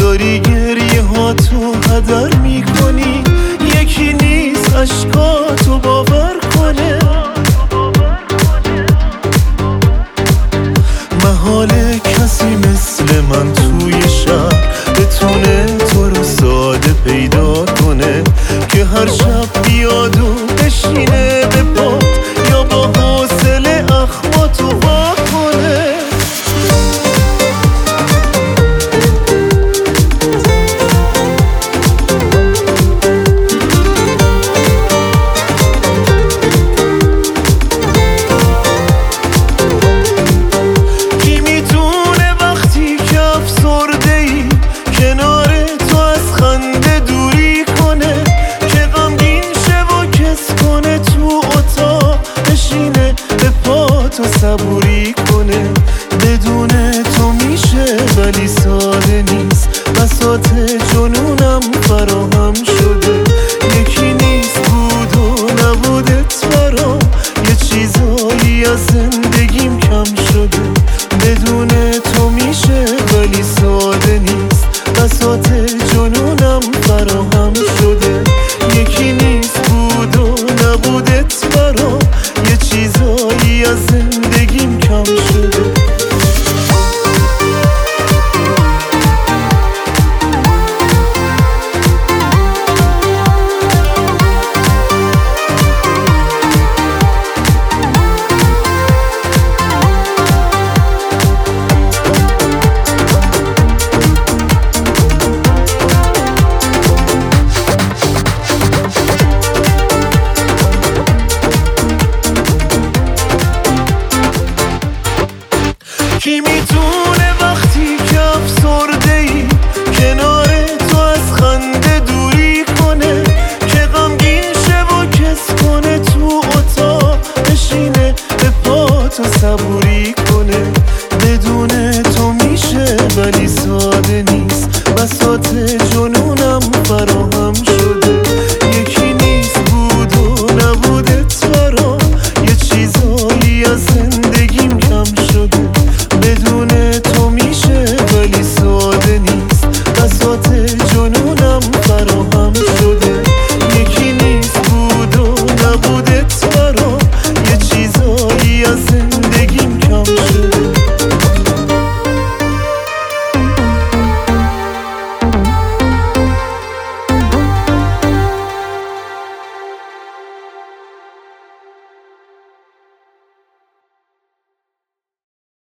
داری گریه ها تو هدر میکنی، یکی نیست عشقاتو باور کنه. محاله کسی مثل من توی شهر بتونه تو رو ساده پیدا کنه، که هر شب بیاد و بشینه به پات یا با حوصله اخماتو وا کنه. صبوری کنه، بدون تو میشه ولی ساده نیست، بساط جنونم فراهم شده. یکی نیست بود و نبودت برام، یه چیزایی از زندگیم کم شده. بدون تو میشه ولی ساده نیست، بساط جنونم فراهم شده. یکی نیست بود و نبودت برام، یه چیزایی از زندگیم کم شده. کی میتونه وقتی که افسرده‌ای کنار تو از خنده دوری کنه، که غمگین شه و کس کنه تو اتاق بشینه به پاتو صبوری کنه. بدون تو میشه ولی ساده نیست، بساط